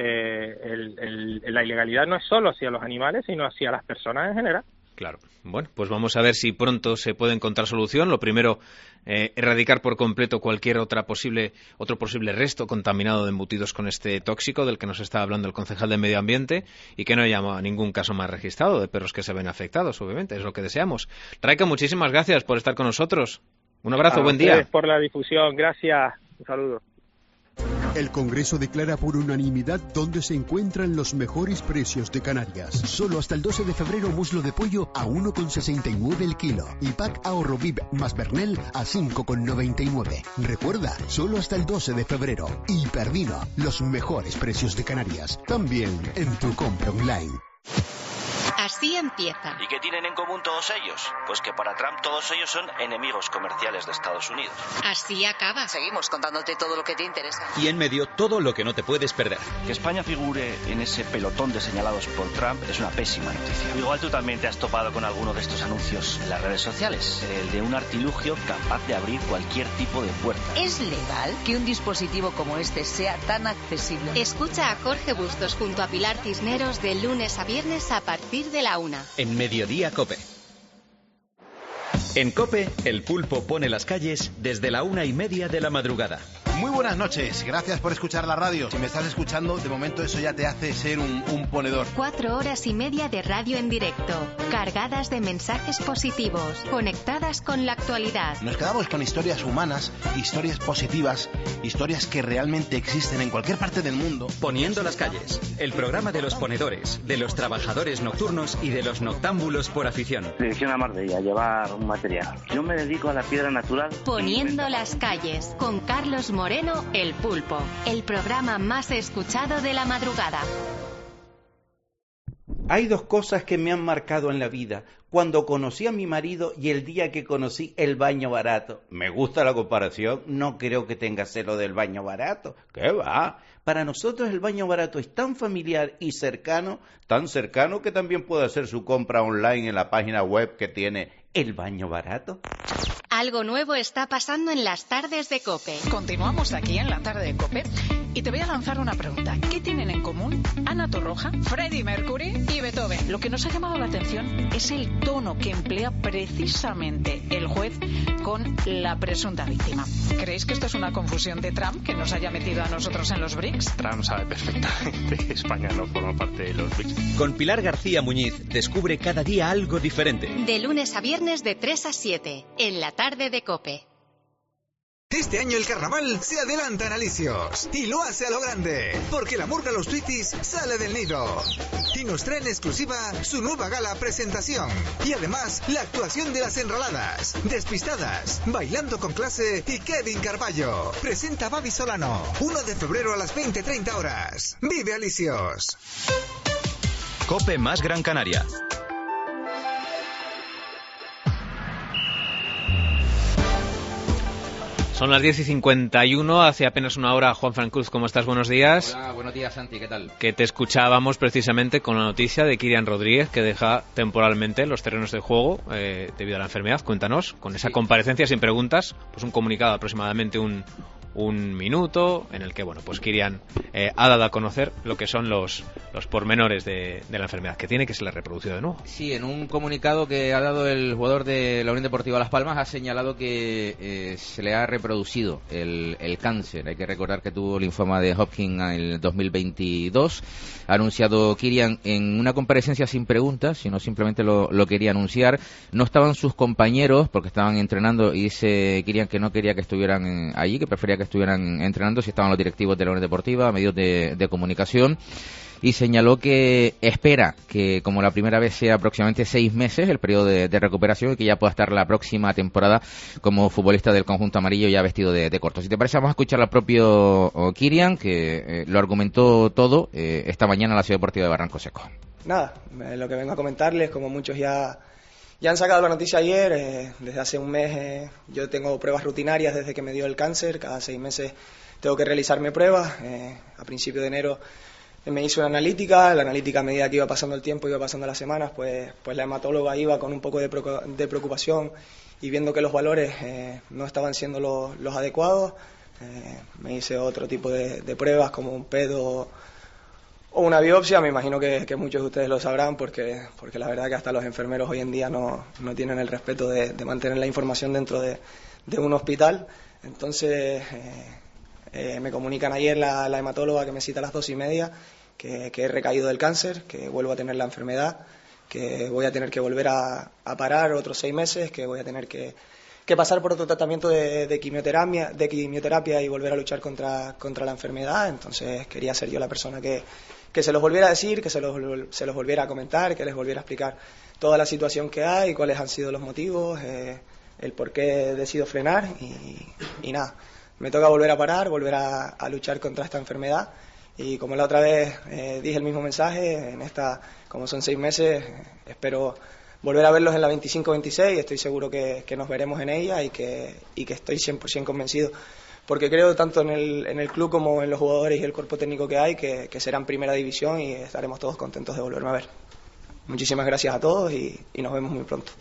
la ilegalidad no es solo hacia los animales, sino hacia las personas en general. Claro. Bueno, pues vamos a ver si pronto se puede encontrar solución. Lo primero, erradicar por completo cualquier otro posible resto contaminado de embutidos con este tóxico del que nos está hablando el concejal de Medio Ambiente, y que no haya ningún caso más registrado de perros que se ven afectados, obviamente, es lo que deseamos. Raiko, muchísimas gracias por estar con nosotros. Un abrazo, buen día. Gracias por la difusión, gracias, un saludo. El Congreso declara por unanimidad dónde se encuentran los mejores precios de Canarias. Solo hasta el 12 de febrero muslo de pollo a 1,69 el kilo y pack ahorro VIP más Bernel a 5,99. Recuerda, solo hasta el 12 de febrero. Hiperdino, los mejores precios de Canarias. También en tu compra online. Así empieza. ¿Y qué tienen en común todos ellos? Pues que para Trump todos ellos son enemigos comerciales de Estados Unidos. Así acaba. Seguimos contándote todo lo que te interesa. Y en medio, todo lo que no te puedes perder. Que España figure en ese pelotón de señalados por Trump es una pésima noticia. Igual tú también te has topado con alguno de estos anuncios en las redes sociales. El de un artilugio capaz de abrir cualquier tipo de puerta. ¿Es legal que un dispositivo como este sea tan accesible? Escucha a Jorge Bustos junto a Pilar Cisneros de lunes a viernes a partir de la 1. En Mediodía COPE. En COPE, el pulpo pone las calles desde la 1:30 de la madrugada. Muy buenas noches, gracias por escuchar la radio. Si me estás escuchando, de momento eso ya te hace ser un ponedor. 4 horas y media de radio en directo, cargadas de mensajes positivos, conectadas con la actualidad. Nos quedamos con historias humanas, historias positivas, historias que realmente existen en cualquier parte del mundo. Poniendo las calles, el programa de los ponedores, de los trabajadores nocturnos y de los noctámbulos por afición. Dirección a Marbella, llevar un material. Yo me dedico a la piedra natural. Poniendo las calles, con Carlos Moreno, el pulpo, el programa más escuchado de la madrugada. Hay dos cosas que me han marcado en la vida: cuando conocí a mi marido y el día que conocí el baño barato. Me gusta la comparación, no creo que tenga celo del baño barato. ¿Qué va? Para nosotros el baño barato es tan familiar y cercano, tan cercano que también puede hacer su compra online en la página web que tiene el baño barato. Algo nuevo está pasando en las tardes de COPE. Continuamos aquí en la tarde de COPE y te voy a lanzar una pregunta. ¿Qué tienen en común Ana Torroja, Freddie Mercury y Beethoven? Lo que nos ha llamado la atención es el tono que emplea precisamente el juez con la presunta víctima. ¿Creéis que esto es una confusión de Trump que nos haya metido a nosotros en los BRICS? Trump sabe perfectamente que España no forma parte de los BRICS. Con Pilar García Muñiz descubre cada día algo diferente. De lunes a viernes de 3 a 7, en la tarde de COPE. Este año el carnaval se adelanta en Alicios y lo hace a lo grande, porque la murga Los Tweeties sale del nido y nos trae en exclusiva su nueva gala presentación y además la actuación de las Enroladas, Despistadas, Bailando con Clase y Kevin Carballo. Presenta Babi Solano, 1 de febrero a las 20:30 horas. ¡Vive Alicios! COPE más Gran Canaria. Son las 10:51, hace apenas una hora. Juan Cruz, ¿cómo estás? Buenos días. Hola, buenos días, Santi, ¿qué tal? Que te escuchábamos precisamente con la noticia de Kyrian Rodríguez, que deja temporalmente los terrenos de juego debido a la enfermedad. Cuéntanos, con esa comparecencia sin preguntas, pues un comunicado de aproximadamente un minuto, en el que, bueno, pues Kyrian ha dado a conocer lo que son los pormenores de la enfermedad que tiene, que se le ha reproducido de nuevo. Sí, en un comunicado que ha dado el jugador de la Unión Deportiva Las Palmas, ha señalado que se le ha reproducido el cáncer. Hay que recordar que tuvo linfoma de Hodgkin en el 2022. Ha anunciado Kyrian en una comparecencia sin preguntas, sino simplemente lo quería anunciar. No estaban sus compañeros porque estaban entrenando, y dice Kyrian que no quería que estuvieran allí, que prefería que estuvieran entrenando. Si estaban los directivos de la Unión Deportiva, medios de comunicación, y señaló que espera que, como la primera vez, sea aproximadamente 6 meses el periodo de recuperación, y que ya pueda estar la próxima temporada como futbolista del conjunto amarillo, ya vestido de corto. Si te parece, vamos a escuchar al propio Kyrian, que lo argumentó todo esta mañana en la Ciudad Deportiva de Barranco Seco. Nada, lo que vengo a comentarles, como muchos ya han sacado la noticia ayer, desde hace un mes yo tengo pruebas rutinarias desde que me dio el cáncer. Cada 6 meses tengo que realizarme pruebas. A principio de enero me hizo una analítica. La analítica, a medida que iba pasando el tiempo, iba pasando las semanas, pues la hematóloga iba con un poco de preocupación, y viendo que los valores no estaban siendo los adecuados, me hice otro tipo de pruebas, como un pedo o una biopsia. Me imagino que muchos de ustedes lo sabrán, porque la verdad que hasta los enfermeros hoy en día no tienen el respeto de mantener la información dentro de un hospital. Entonces me comunican ayer la hematóloga, que me cita a las 2:30, que he recaído del cáncer, que vuelvo a tener la enfermedad, que voy a tener que volver a parar otros 6 meses, que voy a tener que pasar por otro tratamiento de quimioterapia y volver a luchar contra la enfermedad. Entonces quería ser yo la persona que se los volviera a decir, que se los volviera a comentar, que les volviera a explicar toda la situación que hay, cuáles han sido los motivos, el por qué decido frenar, y nada, me toca volver a parar, volver a luchar contra esta enfermedad. Y como la otra vez dije el mismo mensaje, en esta, como son 6 meses, espero volver a verlos en la 25-26, estoy seguro que nos veremos en ella, y que estoy 100% convencido, porque creo tanto en el club como en los jugadores y el cuerpo técnico que hay, que serán primera división, y estaremos todos contentos de volverme a ver. Muchísimas gracias a todos y nos vemos muy pronto.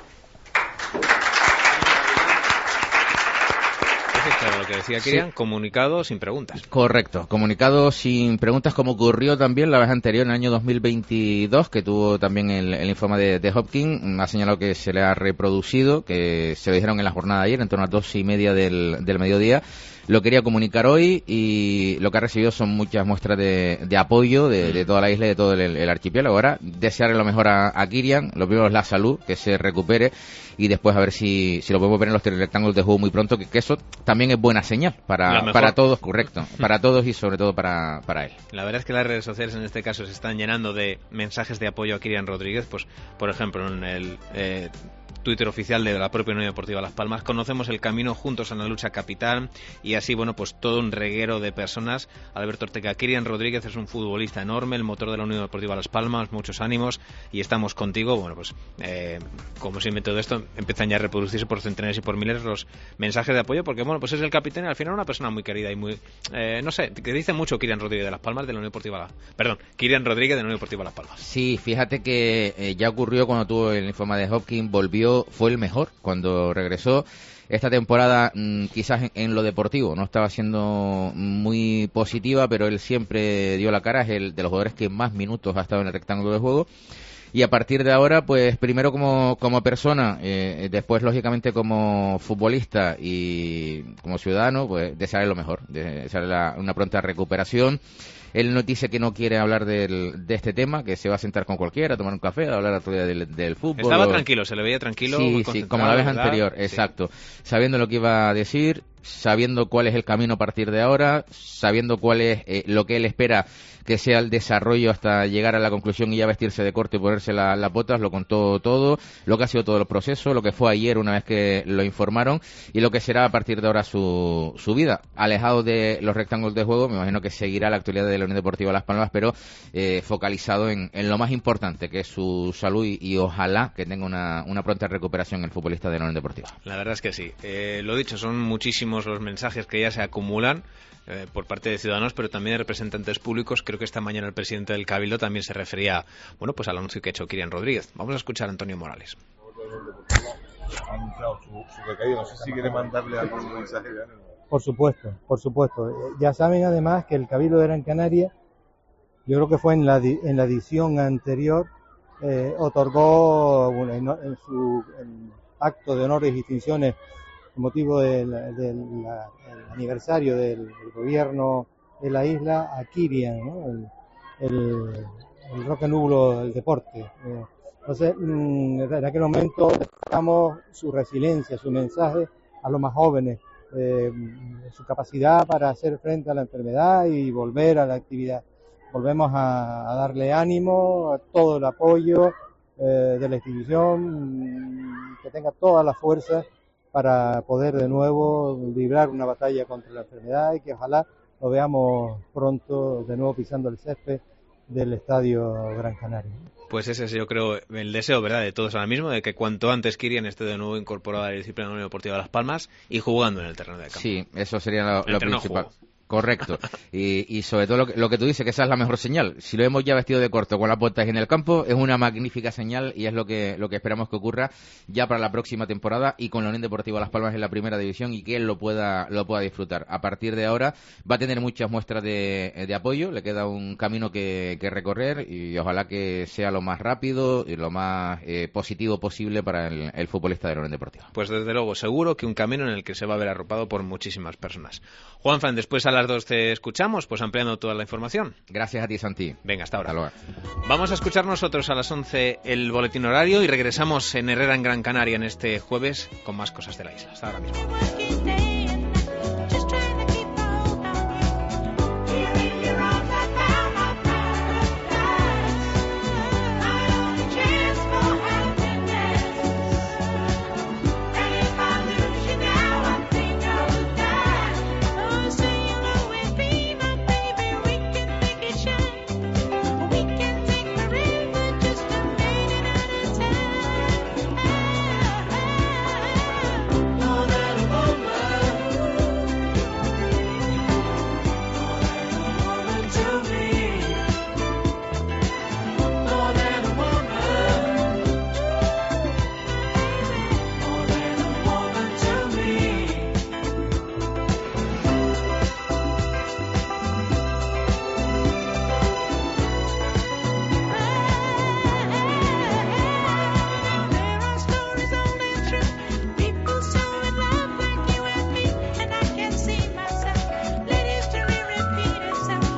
Claro, lo que decía Kyrian, sí. Comunicado sin preguntas. Correcto, comunicado sin preguntas, como ocurrió también la vez anterior, en el año 2022, que tuvo también el linfoma de Hodgkin. Ha señalado que se le ha reproducido, que se lo dijeron en la jornada de ayer, en torno a las 2:30 del mediodía. Lo quería comunicar hoy, y lo que ha recibido son muchas muestras de apoyo de toda la isla y de todo el archipiélago. Ahora, desearle lo mejor a Kyrian. Lo primero es la salud, que se recupere, y después a ver si lo podemos ver en los rectángulos de juego muy pronto, que eso también es buena señal para todos, correcto, para todos, y sobre todo para él. La verdad es que las redes sociales en este caso se están llenando de mensajes de apoyo a Kyrian Rodríguez. Pues, por ejemplo, en el Twitter oficial de la propia Unión Deportiva Las Palmas: conocemos el camino, juntos en la lucha, capitán. Y así, bueno, pues todo un reguero de personas. Alberto Ortega: Kyrian Rodríguez es un futbolista enorme, el motor de la Unión Deportiva Las Palmas, muchos ánimos y estamos contigo. Bueno, pues como siempre, todo esto empiezan ya a reproducirse por centenares y por miles los mensajes de apoyo, porque, bueno, pues es el capitán, y al final una persona muy querida y muy, no sé, que dice mucho Kyrian Rodríguez de Las Palmas, de la Unión Deportiva, Kyrian Rodríguez de la Unión Deportiva Las Palmas. Sí, fíjate que ya ocurrió cuando tuvo el linfoma de Hodgkin, fue el mejor cuando regresó. Esta temporada quizás en lo deportivo no estaba siendo muy positiva, pero él siempre dio la cara. Es el de los jugadores que más minutos ha estado en el rectángulo de juego, y a partir de ahora, pues primero como persona, después lógicamente como futbolista y como ciudadano, pues desearle lo mejor, desearle una pronta recuperación. Él nos dice que no quiere hablar de este tema, que se va a sentar con cualquiera, a tomar un café, a hablar otro día del fútbol. Estaba tranquilo, se le veía tranquilo. Sí, como la vez anterior, exacto. Sabiendo lo que iba a decir, sabiendo cuál es el camino a partir de ahora, sabiendo cuál es lo que él espera que sea el desarrollo hasta llegar a la conclusión y ya vestirse de corte y ponerse las botas, lo contó todo, lo que ha sido todo el proceso, lo que fue ayer una vez que lo informaron y lo que será a partir de ahora su vida. Alejado de los rectángulos de juego, me imagino que seguirá la actualidad de la Unión Deportiva Las Palmas, pero focalizado en lo más importante, que es su salud y ojalá que tenga una pronta recuperación el futbolista de la Unión Deportiva. La verdad es que sí. Lo dicho, son muchísimos los mensajes que ya se acumulan por parte de ciudadanos, pero también de representantes públicos. Creo que esta mañana el presidente del Cabildo también se refería, bueno, pues al anuncio que ha hecho Kirian Rodríguez. Vamos a escuchar a Antonio Morales. Ha anunciado su recaída. No sé si quiere mandarle algún mensaje. Por supuesto. Ya saben además que el Cabildo de Gran Canaria, yo creo que fue en la edición anterior, otorgó en su acto de honores y distinciones con motivo del aniversario del gobierno de la isla a Kirian, ¿no? el rock and roll del deporte. Entonces, en aquel momento destacamos su resiliencia, su mensaje a los más jóvenes, su capacidad para hacer frente a la enfermedad y volver a la actividad. Volvemos a darle ánimo, todo el apoyo de la institución, que tenga toda la fuerza para poder de nuevo librar una batalla contra la enfermedad y que ojalá lo veamos pronto de nuevo pisando el césped del Estadio Gran Canaria. Pues ese es, yo creo, el deseo, ¿verdad?, de todos ahora mismo, de que cuanto antes Kirian esté de nuevo incorporado a la disciplina de la Unión Deportiva Las Palmas y jugando en el terreno de campo. Sí, eso sería lo principal. Correcto. Y sobre todo lo que tú dices, que esa es la mejor señal. Si lo hemos ya vestido de corto con las botas en el campo, es una magnífica señal y es lo que esperamos que ocurra ya para la próxima temporada y con la Unión Deportiva Las Palmas en la primera división y que él lo pueda disfrutar. A partir de ahora va a tener muchas muestras de apoyo, le queda un camino que recorrer y ojalá que sea lo más rápido y lo más positivo posible para el futbolista de la Unión Deportiva. Pues desde luego, seguro que un camino en el que se va a ver arropado por muchísimas personas. Juanfran, después a las 2 te escuchamos, pues ampliando toda la información. Gracias a ti, Santi. Venga, hasta ahora. Hasta luego. Vamos a escuchar nosotros a las 11 el boletín horario y regresamos en Herrera en Gran Canaria en este jueves con más cosas de la isla. Hasta ahora mismo.